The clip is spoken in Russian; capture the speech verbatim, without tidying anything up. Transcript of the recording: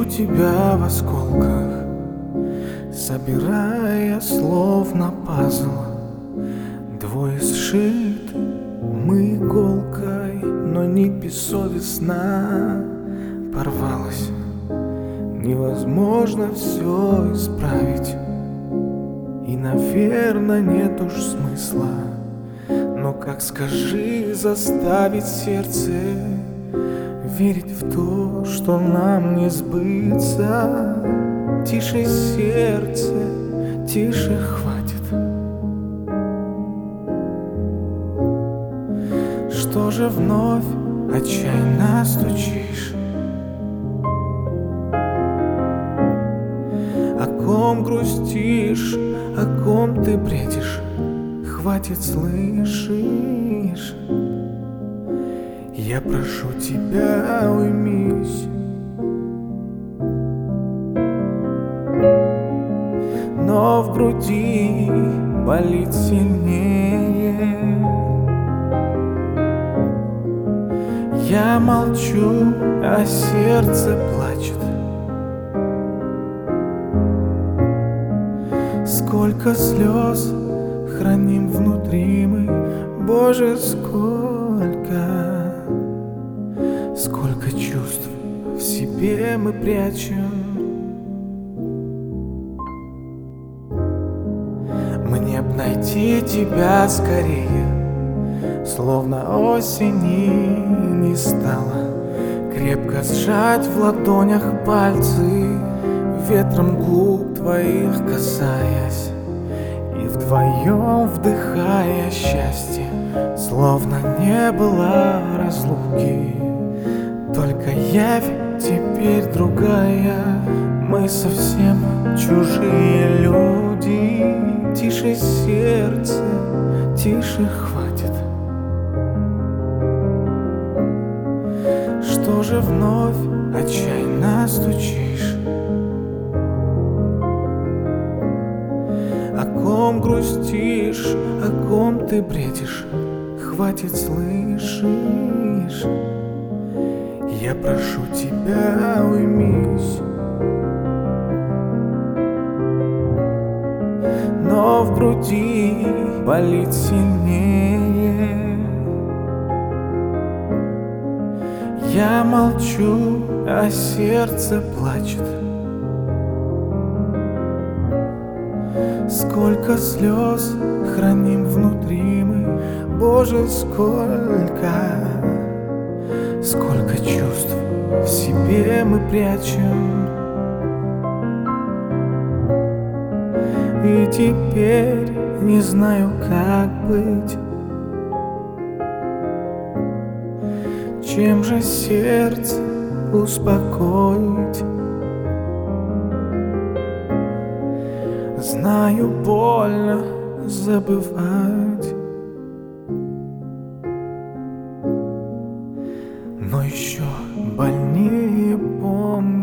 тебя в осколках, собирая словно пазл. Двое сшиты мы иголкой, но нить бессовестно порвалась. Невозможно все исправить, и, наверное, нет уж смысла. Но как, скажи, заставить сердце верить в то, что нам не сбыться? Тише, сердце, тише, хватит. Что же вновь отчаянно стучишь? О ком грустишь, о ком ты бредишь? Хватит, слышишь? Я прошу тебя, уймись. Но в груди болит сильнее. Я молчу, а сердце плачет. Сколько слез храним внутри мы, Боже, сколько, сколько чувств в себе мы прячем. Мне б найти тебя скорее, словно осени не стало, крепко сжать в ладонях пальцы, ветром губ твоих касаясь, и вдвоем вдыхая счастье, словно не было разлуки. Только явь теперь другая, мы совсем чужие люди. Тише, сердце, тише, хватит. Что же вновь отчаянно стучишь? О ком грустишь, о ком ты бредишь? Хватит, слышишь? Я прошу тебя, уймись. Но в груди болит сильнее. Я молчу, а сердце плачет. Сколько слез храним внутри мы, Боже, сколько, сколько чувств в себе мы прячем. И теперь не знаю, как быть. Чем же сердце успокоить? Знаю, больно забывать, но еще больнее помнить.